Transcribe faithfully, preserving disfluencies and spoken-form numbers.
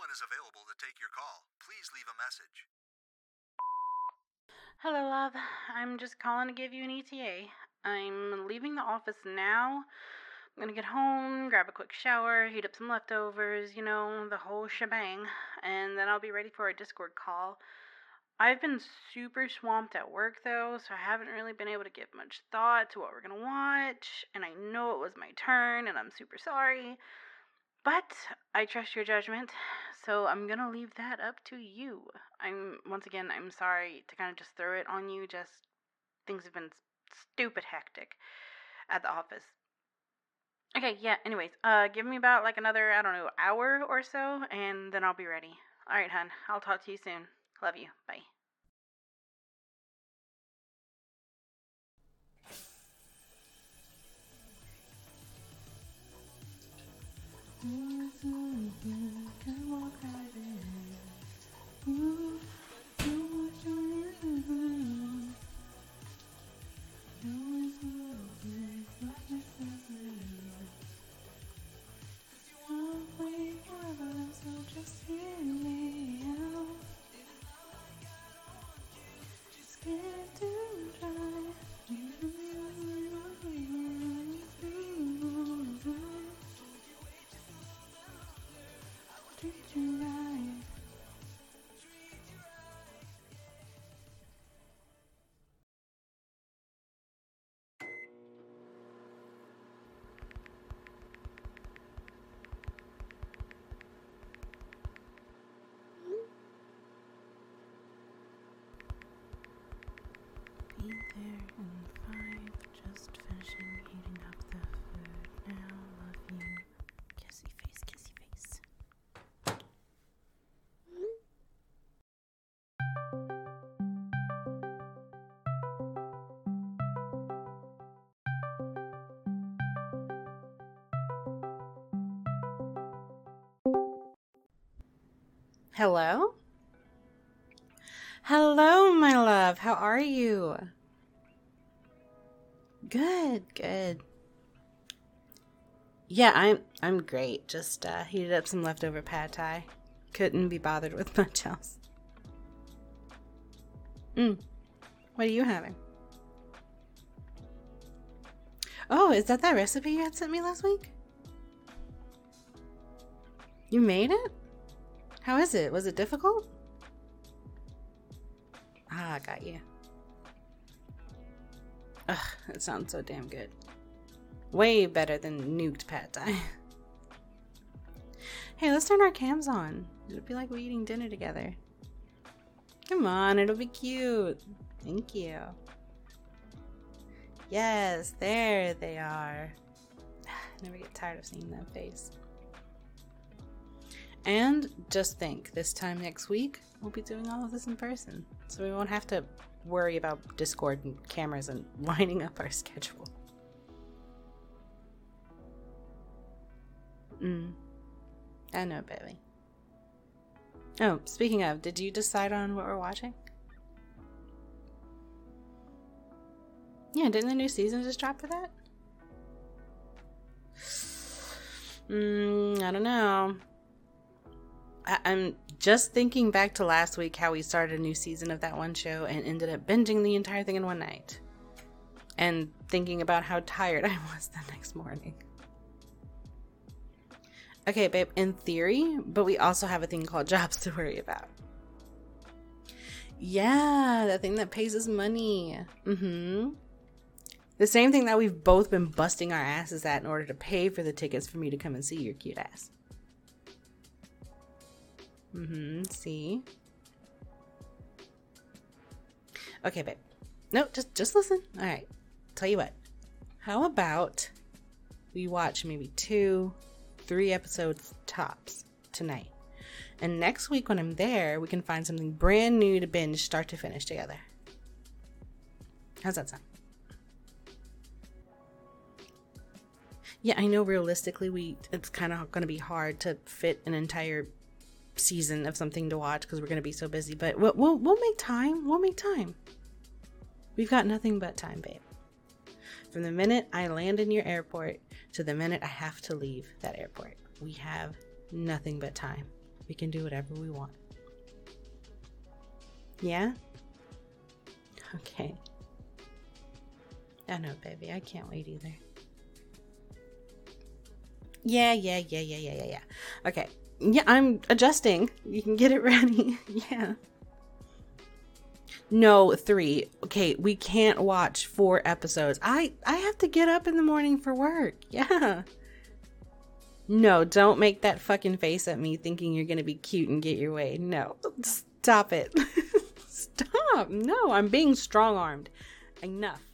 one is available to take your call. Please leave a message. Hello, love. I'm just calling to give you an E T A. I'm leaving the office now. I'm gonna get home, grab a quick shower, heat up some leftovers, you know, the whole shebang, and then I'll be ready for a Discord call. I've been super swamped at work, though, so I haven't really been able to give much thought to what we're gonna watch, and I know it was my turn, and I'm super sorry. But I trust your judgment, so I'm gonna leave that up to you. I'm, once again, I'm sorry to kind of just throw it on you, just things have been stupid hectic at the office. Okay, yeah, anyways, uh, give me about like another, I don't know, hour or so, and then I'll be ready. Alright, hun, I'll talk to you soon. Love you, bye. Be there in five, just finishing heating up the food now, love you. Kissy face, kissy face. Hello? Hello, my love. How are you? Good, good. Yeah, I'm I'm great. Just uh, heated up some leftover pad thai. Couldn't be bothered with much else. Mm. What are you having? Oh, is that that recipe you had sent me last week? You made it? How is it? Was it difficult? Ah, I got you. Ugh, it sounds so damn good. Way better than nuked pad thai. Hey, let's turn our cams on. It'll be like we're eating dinner together. Come on, it'll be cute. Thank you. Yes, there they are. I never get tired of seeing that face. And just think, this time next week, we'll be doing all of this in person. So we won't have to worry about Discord and cameras and lining up our schedule. Mm. I know, baby. Oh, speaking of, did you decide on what we're watching? Yeah, didn't the new season just drop for that? Mm, I don't know. I- I'm just thinking back to last week how we started a new season of that one show and ended up binging the entire thing in one night. And thinking about how tired I was the next morning. Okay, babe, in theory, but we also have a thing called jobs to worry about. Yeah, that thing that pays us money. Mm-hmm. The same thing that we've both been busting our asses at in order to pay for the tickets for me to come and see your cute ass. Mm-hmm, see? Okay, babe. No, just, just listen. All right, tell you what. How about we watch maybe two, three episodes tops tonight? And next week when I'm there, we can find something brand new to binge start to finish together. How's that sound? Yeah, I know realistically we it's kind of going to be hard to fit an entire season of something to watch because we're going to be so busy, but we'll, we'll, we'll make time. We'll make time. We've got nothing but time, babe. From the minute I land in your airport to the minute I have to leave that airport, we have nothing but time. We can do whatever we want. Yeah? Okay. I know, baby. I can't wait either. Yeah, yeah, yeah, yeah, yeah, yeah, yeah. Okay. Yeah, I'm adjusting. You can get it ready. Yeah. No, three. Okay, we can't watch four episodes. I, I have to get up in the morning for work. Yeah. No, don't make that fucking face at me thinking you're going to be cute and get your way. No. Stop it. Stop. No, I'm being strong-armed. Enough.